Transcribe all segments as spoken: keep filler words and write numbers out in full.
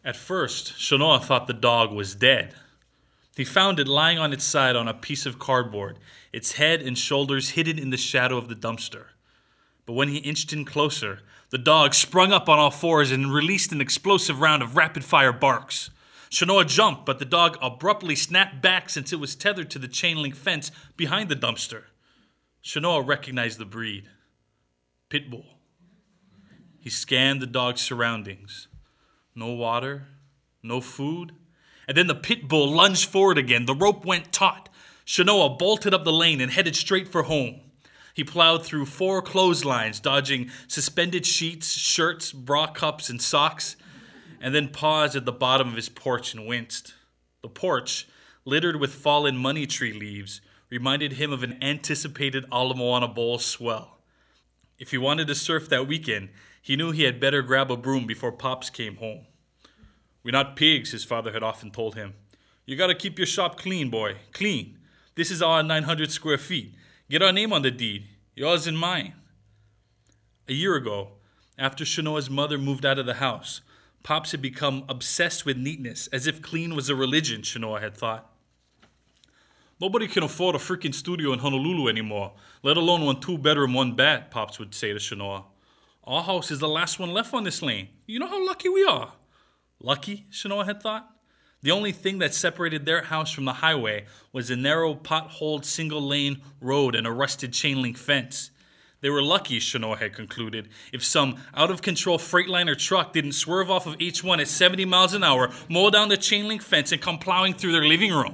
At first, Shanoa thought the dog was dead. He found it lying on its side on a piece of cardboard, its head and shoulders hidden in the shadow of the dumpster. But when he inched in closer, the dog sprung up on all fours and released an explosive round of rapid-fire barks. Shanoa jumped, but the dog abruptly snapped back since it was tethered to the chain-link fence behind the dumpster. Shanoa recognized the breed. Pit bull. He scanned the dog's surroundings. No water, no food. And then the pit bull lunged forward again. The rope went taut. Shanoa bolted up the lane and headed straight for home. He plowed through four clotheslines, dodging suspended sheets, shirts, bra cups, and socks, and then paused at the bottom of his porch and winced. The porch, littered with fallen money tree leaves, reminded him of an anticipated Ala Moana Bowl swell. If he wanted to surf that weekend, he knew he had better grab a broom before Pops came home. "We're not pigs," his father had often told him. "You gotta keep your shop clean, boy. Clean. This is our nine hundred square feet. Get our name on the deed. Yours and mine." A year ago, after Shanoa's mother moved out of the house, Pops had become obsessed with neatness, as if clean was a religion, Shanoa had thought. "Nobody can afford a freaking studio in Honolulu anymore, let alone one two-bedroom, one bath," Pops would say to Shanoa. "Our house is the last one left on this lane. You know how lucky we are." Lucky, Shanoa had thought. The only thing that separated their house from the highway was a narrow, potholed, single-lane road and a rusted chain-link fence. They were lucky, Shanoa had concluded, if some out-of-control Freightliner truck didn't swerve off of H one at seventy miles an hour, mow down the chain-link fence, and come plowing through their living room.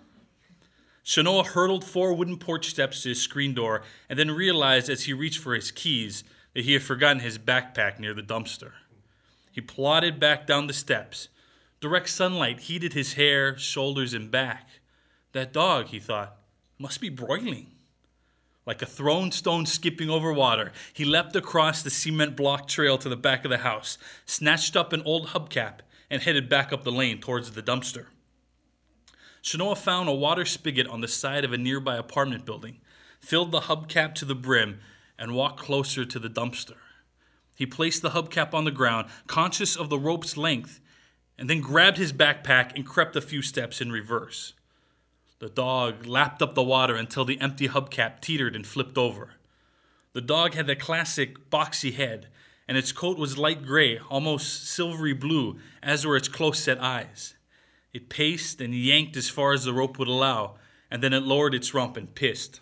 Shanoa hurdled four wooden porch steps to his screen door and then realized as he reached for his keys that he had forgotten his backpack near the dumpster. He plodded back down the steps. Direct sunlight heated his hair, shoulders, and back. That dog, he thought, must be broiling. Like a thrown stone skipping over water, he leapt across the cement block trail to the back of the house, snatched up an old hubcap, and headed back up the lane towards the dumpster. Shanoa found a water spigot on the side of a nearby apartment building, filled the hubcap to the brim, and walked closer to the dumpster. He placed the hubcap on the ground, conscious of the rope's length, and then grabbed his backpack and crept a few steps in reverse. The dog lapped up the water until the empty hubcap teetered and flipped over. The dog had the classic boxy head, and its coat was light gray, almost silvery blue, as were its close-set eyes. It paced and yanked as far as the rope would allow, and then it lowered its rump and pissed.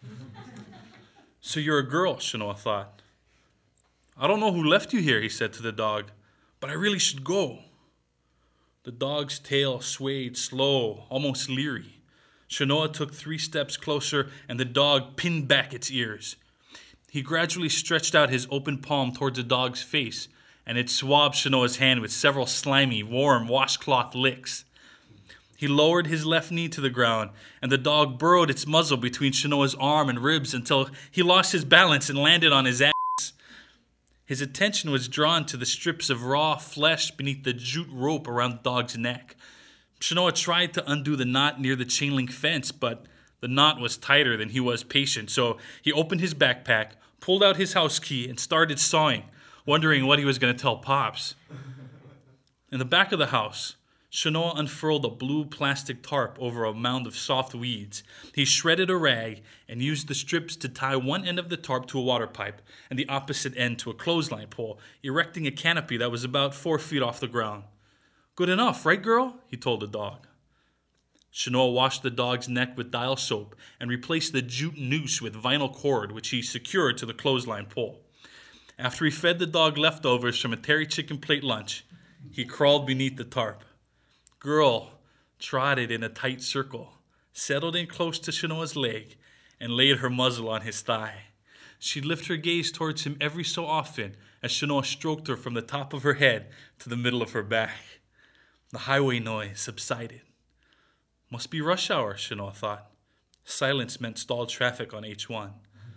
"So you're a girl," Shanoa thought. "I don't know who left you here," he said to the dog, "but I really should go." The dog's tail swayed slow, almost leery. Shanoa took three steps closer, and the dog pinned back its ears. He gradually stretched out his open palm towards the dog's face, and it swabbed Shanoa's hand with several slimy, warm washcloth licks. He lowered his left knee to the ground, and the dog burrowed its muzzle between Shanoa's arm and ribs until he lost his balance and landed on his ass. His attention was drawn to the strips of raw flesh beneath the jute rope around the dog's neck. Shanoa tried to undo the knot near the chain-link fence, but the knot was tighter than he was patient, so he opened his backpack, pulled out his house key, and started sawing, wondering what he was going to tell Pops. In the back of the house, Shanoa unfurled a blue plastic tarp over a mound of soft weeds. He shredded a rag and used the strips to tie one end of the tarp to a water pipe and the opposite end to a clothesline pole, erecting a canopy that was about four feet off the ground. "Good enough, right, girl?" he told the dog. Shanoa washed the dog's neck with dial soap and replaced the jute noose with vinyl cord, which he secured to the clothesline pole. After he fed the dog leftovers from a terry chicken plate lunch, he crawled beneath the tarp. Girl trotted in a tight circle, settled in close to Shanoa's leg, and laid her muzzle on his thigh. She'd lift her gaze towards him every so often as Shanoa stroked her from the top of her head to the middle of her back. The highway noise subsided. Must be rush hour, Shanoa thought. Silence meant stalled traffic on H one.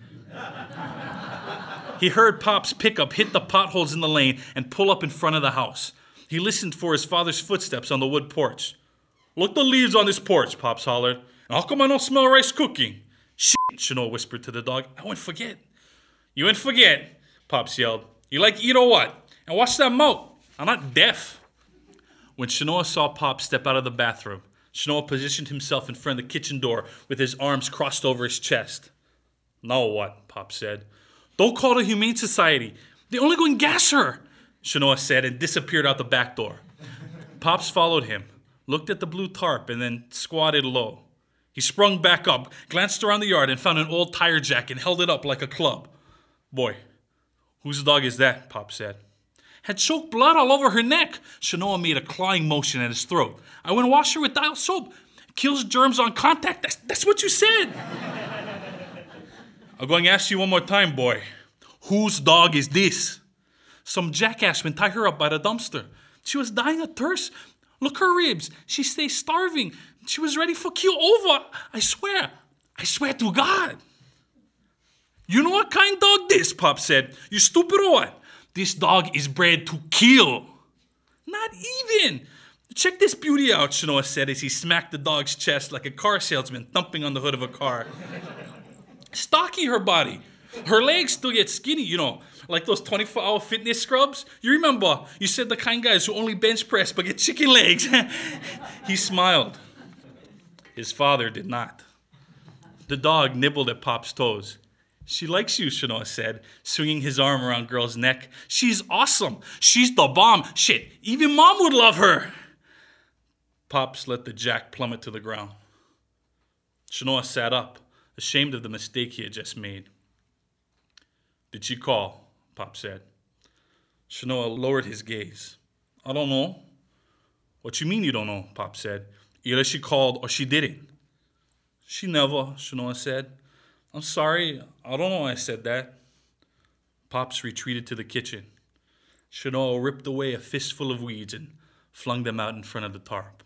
He heard Pop's pickup hit the potholes in the lane and pull up in front of the house. He listened for his father's footsteps on the wood porch. "Look the leaves on this porch," Pops hollered. "How come I don't smell rice cooking?" "Shit," Shanoa whispered to the dog. "I won't forget." "You won't forget," Pops yelled. "You like eat or what? And watch that mouth. I'm not deaf." When Shanoa saw Pop step out of the bathroom, Shanoa positioned himself in front of the kitchen door with his arms crossed over his chest. "Now what?" Pop said. "Don't call the Humane Society. They're only going to gas her," Shanoa said and disappeared out the back door. Pops followed him, looked at the blue tarp, and then squatted low. He sprung back up, glanced around the yard, and found an old tire jack and held it up like a club. "Boy, whose dog is that?" Pop said. "Had choked blood all over her neck." Shanoa made a clawing motion at his throat. "I went and washed her with dial soap. Kills germs on contact. That's, that's what you said." "I'm going to ask you one more time, boy. Whose dog is this?" "Some jackass went tie her up by the dumpster. She was dying of thirst. Look her ribs. She stays starving. She was ready for kill over. I swear. I swear to God." "You know what kind dog this?" Pop said. "You stupid or what? This dog is bred to kill." "Not even. Check this beauty out," Shanoa said as he smacked the dog's chest like a car salesman thumping on the hood of a car. "Stocky, her body. Her legs still get skinny, you know, like those twenty-four hour fitness scrubs. You remember, you said the kind guys who only bench press but get chicken legs." He smiled. His father did not. The dog nibbled at Pop's toes. "She likes you," Shanoa said, swinging his arm around Girl's neck. "She's awesome. She's the bomb. Shit, even Mom would love her." Pops let the jack plummet to the ground. Shanoa sat up, ashamed of the mistake he had just made. "Did she call?" Pop said. Shanoa lowered his gaze. "I don't know." "What you mean you don't know?" Pop said. "Either she called or she didn't." "She never," Shanoa said. "I'm sorry. I don't know why I said that." Pops retreated to the kitchen. Shanoa ripped away a fistful of weeds and flung them out in front of the tarp.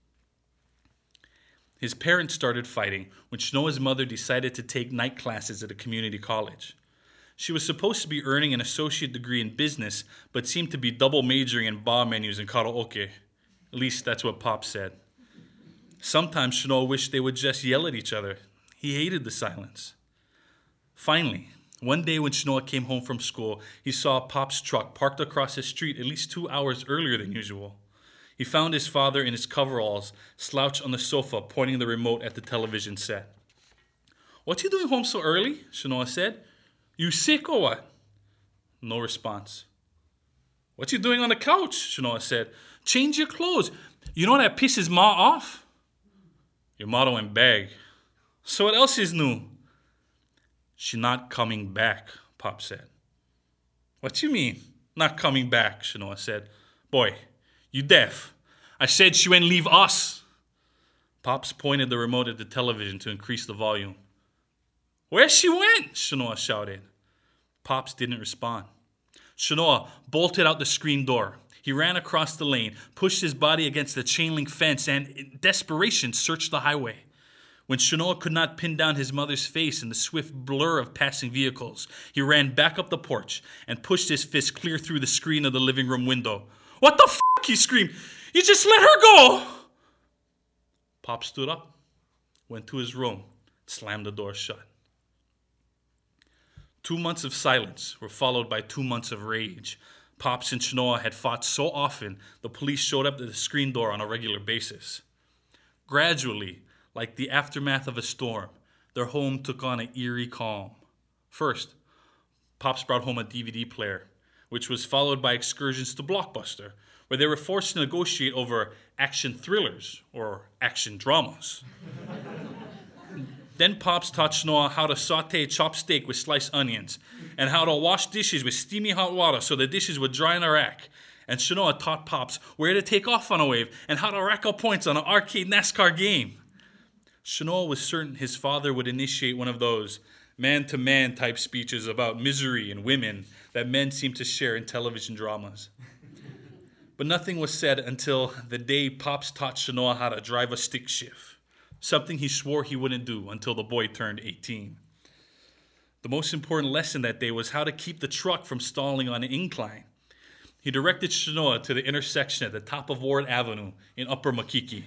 His parents started fighting when Shanoa's mother decided to take night classes at a community college. She was supposed to be earning an associate degree in business, but seemed to be double majoring in bar menus and karaoke. At least that's what Pop said. Sometimes Shanoa wished they would just yell at each other. He hated the silence. Finally, one day when Shanoa came home from school, he saw Pop's truck parked across the street at least two hours earlier than usual. He found his father in his coveralls, slouched on the sofa, pointing the remote at the television set. "What you doing home so early?" Shanoa said. "You sick or what?" No response. "What you doing on the couch?" Shanoa said. "Change your clothes. You know that pisses Ma off?" "Your motto went bag." "So what else is new?" "She not coming back," Pop said. "What you mean, not coming back?" Shanoa said. "Boy, you deaf. I said she went leave us." Pops pointed the remote at the television to increase the volume. "Where she went?" Shanoa shouted. Pops didn't respond. Shanoa bolted out the screen door. He ran across the lane, pushed his body against the chain link fence, and in desperation searched the highway. When Shanoa could not pin down his mother's face in the swift blur of passing vehicles, he ran back up the porch and pushed his fist clear through the screen of the living room window. "What the f***?" he screamed. "You just let her go!" Pop stood up, went to his room, slammed the door shut. Two months of silence were followed by two months of rage. Pops and Shanoa had fought so often, the police showed up at the screen door on a regular basis. Gradually, like the aftermath of a storm, their home took on an eerie calm. First, Pops brought home a D V D player, which was followed by excursions to Blockbuster, where they were forced to negotiate over action thrillers or action dramas. Then Pops taught Shanoa how to saute chopped steak with sliced onions, and how to wash dishes with steamy hot water so the dishes would dry in a rack. And Shanoa taught Pops where to take off on a wave and how to rack up points on an arcade NASCAR game. Shanoa was certain his father would initiate one of those man-to-man type speeches about misery and women that men seem to share in television dramas. But nothing was said until the day Pops taught Shanoa how to drive a stick shift, something he swore he wouldn't do until the boy turned eighteen. The most important lesson that day was how to keep the truck from stalling on an incline. He directed Shanoa to the intersection at the top of Ward Avenue in Upper Makiki.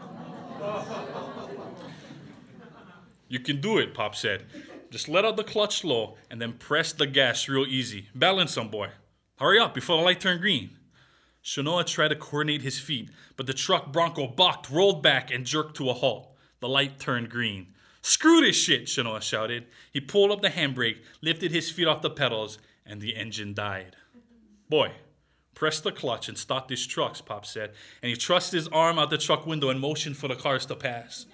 "You can do it," Pop said. "Just let out the clutch slow and then press the gas real easy. Balance some, boy. Hurry up before the light turns green." Shanoa tried to coordinate his feet, but the truck Bronco bucked, rolled back, and jerked to a halt. The light turned green. "Screw this shit," Shanoa shouted. He pulled up the handbrake, lifted his feet off the pedals, and the engine died. "Boy, press the clutch and stop these trucks," Pop said, and he thrust his arm out the truck window and motioned for the cars to pass.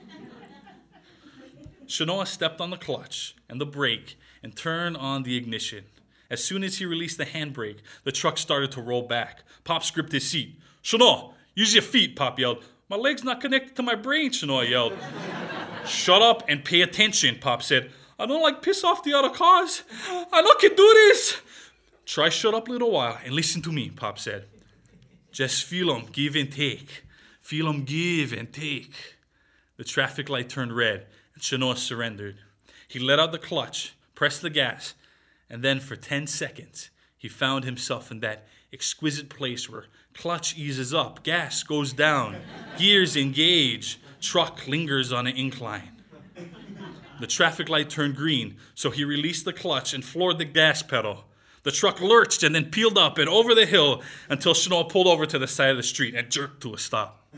Shanoa stepped on the clutch and the brake and turned on the ignition. As soon as he released the handbrake, the truck started to roll back. Pop gripped his seat. "Shanoa, use your feet," Pop yelled. "My leg's not connected to my brain," Shanoa yelled. "Shut up and pay attention," Pop said. "I don't like piss off the other cars. I don't can do this." "Try shut up a little while and listen to me," Pop said. "Just feel 'em give and take. Feel 'em give and take." The traffic light turned red and Shanoa surrendered. He let out the clutch, pressed the gas, and then for ten seconds, he found himself in that exquisite place where clutch eases up, gas goes down, gears engage, truck lingers on an incline. The traffic light turned green, so he released the clutch and floored the gas pedal. The truck lurched and then peeled up and over the hill until Shanoa pulled over to the side of the street and jerked to a stop.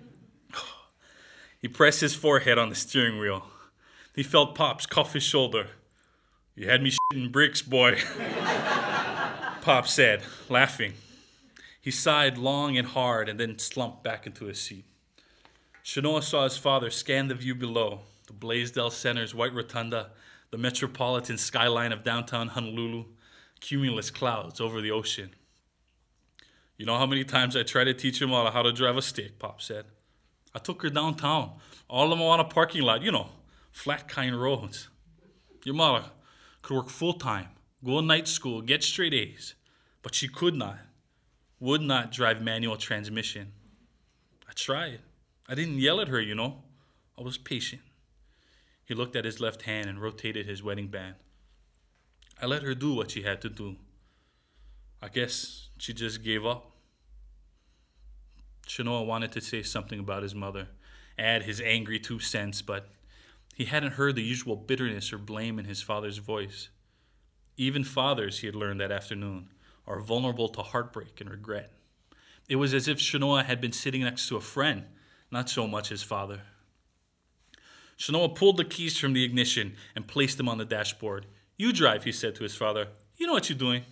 He pressed his forehead on the steering wheel. He felt Pop's cuff his shoulder. "You had me shitting bricks, boy," Pop said, laughing. He sighed long and hard and then slumped back into his seat. Shanoa saw his father scan the view below, the Blaisdell Center's white rotunda, the metropolitan skyline of downtown Honolulu, cumulus clouds over the ocean. "You know how many times I tried to teach your mother how to drive a stick," Pop said. "I took her downtown, all of them on a parking lot, you know, flat kind roads. Your mother could work full-time, go to night school, get straight A's, but she could not, would not drive manual transmission. I tried. I didn't yell at her, you know. I was patient." He looked at his left hand and rotated his wedding band. "I let her do what she had to do. I guess she just gave up." Shanoa wanted to say something about his mother, add his angry two cents, but he hadn't heard the usual bitterness or blame in his father's voice. Even fathers, he had learned that afternoon, are vulnerable to heartbreak and regret. It was as if Shanoa had been sitting next to a friend, not so much his father. Shanoa pulled the keys from the ignition and placed them on the dashboard. "You drive," he said to his father. "You know what you're doing."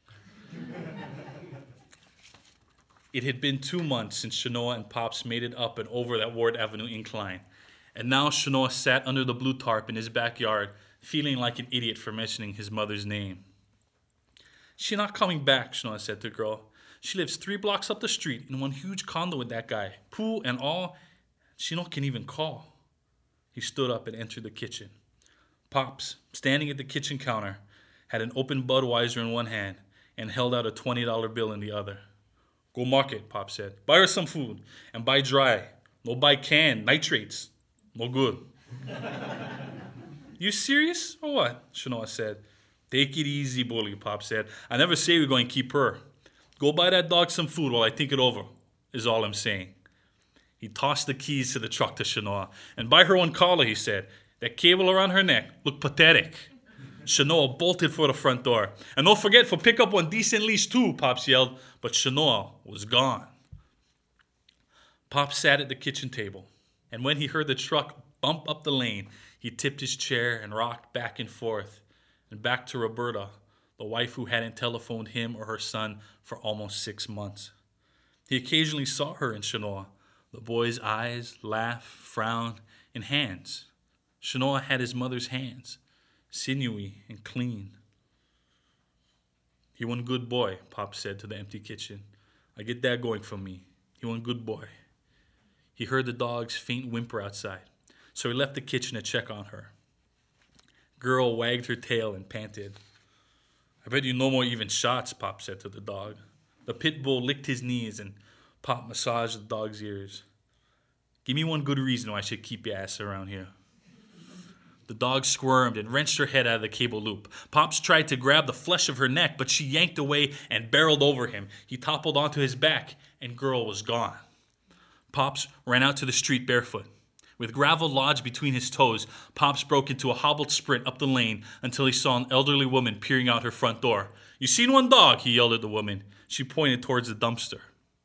It had been two months since Shanoa and Pops made it up and over that Ward Avenue incline. And now Shanoa sat under the blue tarp in his backyard, feeling like an idiot for mentioning his mother's name. "She's not coming back," Shanoa said to the girl. "She lives three blocks up the street in one huge condo with that guy. Pool and all. She no can even call." He stood up and entered the kitchen. Pops, standing at the kitchen counter, had an open Budweiser in one hand and held out a twenty dollar bill in the other. "Go market," Pop said. "Buy her some food, and buy dry. No buy canned, nitrates. No good." "You serious or what?" Shanoa said. "Take it easy, bully," Pop said. "I never say we're going to keep her. Go buy that dog some food while I think it over, is all I'm saying." He tossed the keys to the truck to Shanoa. "And buy her one collar," he said. "That cable around her neck looked pathetic." Shanoa bolted for the front door. "And don't forget for pick up one decent leash too," Pops yelled. But Shanoa was gone. Pop sat at the kitchen table, and when he heard the truck bump up the lane, he tipped his chair and rocked back and forth, and back to Roberta, the wife who hadn't telephoned him or her son for almost six months. He occasionally saw her in Shanoa, the boy's eyes, laugh, frown, and hands. Shanoa had his mother's hands, sinewy and clean. "He one good boy," Pop said to the empty kitchen. "I get that going for me. He one good boy." He heard the dog's faint whimper outside, so he left the kitchen to check on her. Girl wagged her tail and panted. "I bet you no more even shots," Pop said to the dog. The pit bull licked his knees and Pop massaged the dog's ears. "Give me one good reason why I should keep your ass around here." The dog squirmed and wrenched her head out of the cable loop. Pops tried to grab the flesh of her neck, but she yanked away and barreled over him. He toppled onto his back, and girl was gone. Pops ran out to the street barefoot. With gravel lodged between his toes, Pops broke into a hobbled sprint up the lane until he saw an elderly woman peering out her front door. "You seen one dog?" he yelled at the woman. She pointed towards the dumpster.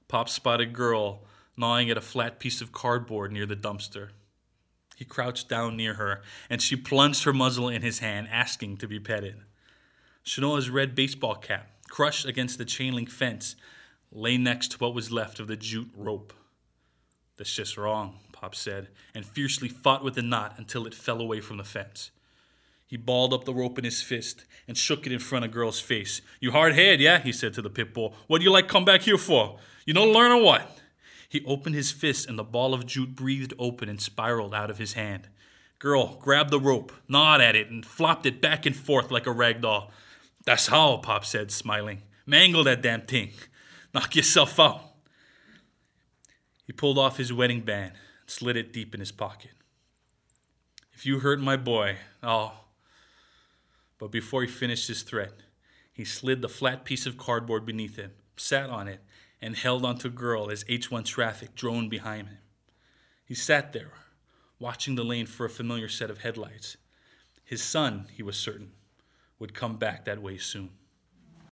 Pop spotted girl gnawing at a flat piece of cardboard near the dumpster. He crouched down near her, and she plunged her muzzle in his hand, asking to be petted. Shanoa's red baseball cap, crushed against the chain link fence, lay next to what was left of the jute rope. "That's just wrong," Pop said, and fiercely fought with the knot until it fell away from the fence. He balled up the rope in his fist and shook it in front of girl's face. "You hard-head, yeah?" he said to the pit bull. "What do you like come back here for? You don't learn or what?" He opened his fist and the ball of jute breathed open and spiraled out of his hand. Girl grabbed the rope, gnawed at it, and flopped it back and forth like a rag doll. "That's how," Pop said, smiling. "Mangle that damn thing. Knock yourself out." He pulled off his wedding band and slid it deep in his pocket. "If you hurt my boy, I'll..." But before he finished his threat, he slid the flat piece of cardboard beneath him, sat on it, and held onto Girl as H one traffic droned behind him. He sat there, watching the lane for a familiar set of headlights. His son, he was certain, would come back that way soon.